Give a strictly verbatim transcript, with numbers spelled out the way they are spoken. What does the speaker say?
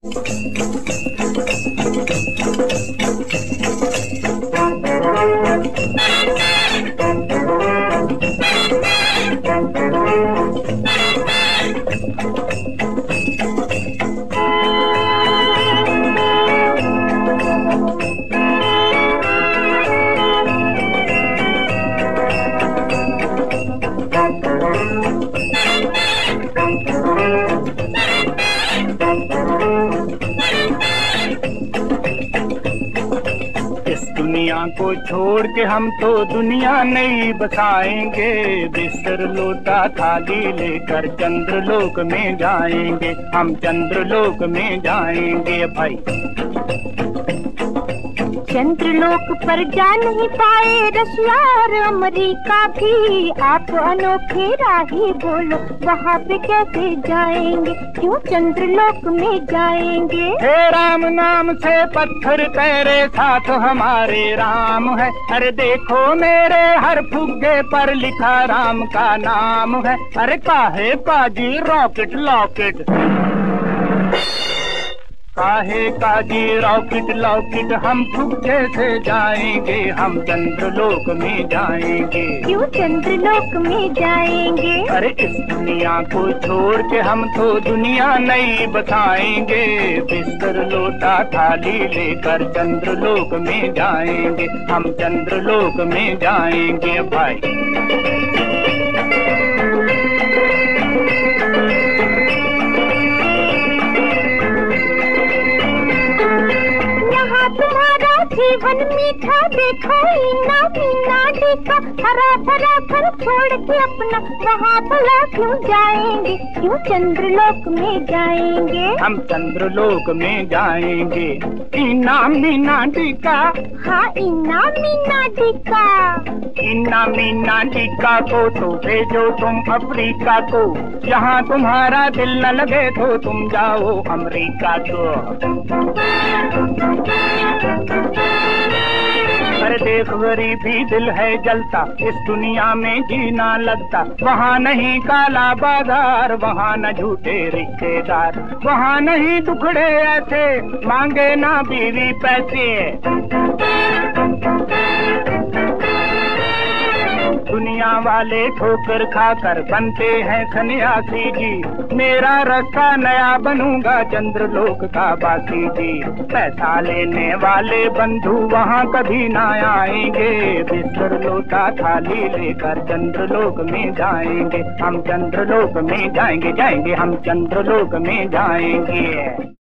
दुनिया को छोड़ के हम तो दुनिया नहीं बसाएंगे। बिस्तर लोटा थाली लेकर चंद्रलोक में जाएंगे, हम चंद्रलोक में जाएंगे भाई। चंद्रलोक पर जा नहीं पाए रशिया और अमेरिका भी, आप अनोखे राही बोलो वहाँ पे कैसे जाएंगे, क्यों चंद्रलोक में जाएंगे। हे राम नाम से पत्थर तेरे साथ हमारे राम है, अरे देखो मेरे हर फुग्गे पर लिखा राम का नाम है। अरे काहे पाजी रॉकेट लॉकेट, काहे काजी रॉकेट लॉकेट, हम फुग्गे से जाएंगे, हम चंद्रलोक में जाएंगे। क्यों चंद्रलोक में जाएंगे। अरे इस दुनिया को छोड़ के हम तो दुनिया नहीं बसाएंगे। बिस्तर लोटा थाली लेकर चंद्रलोक में जाएंगे, हम चंद्रलोक में जाएंगे भाई। जीवन मीठा देखो इना मीना देखा, हरा भरा घर छोड़ के अपना वहाँ भला क्यों जाएंगे, क्यों चंद्रलोक में जाएंगे। हम चंद्रलोक में जाएंगे। इना मीना टीका, हाँ इना मीना टीका, इना मीना टीका को तो भेजो तुम अफ्रीका को, यहाँ तुम्हारा दिल न लगे तो तुम जाओ अमेरिका को। अरे देख गरीबी दिल है जलता, इस दुनिया में जीना लगता, वहाँ नहीं काला बाजार, वहाँ न झूठे रिश्तेदार, वहाँ नहीं दुखड़े ऐसे मांगे ना बीवी पैसे। दुनिया वाले ठोकर खाकर बनते हैं सन्यासी जी, मेरा रास्ता नया बनूंगा चंद्रलोक का बाकी जी। पैसा लेने वाले बंधु वहाँ कभी ना आएंगे, बिस्तर लोटा थाली लेकर चंद्रलोक में जाएंगे, हम चंद्रलोक में जाएंगे, जाएंगे हम चंद्रलोक में जाएंगे।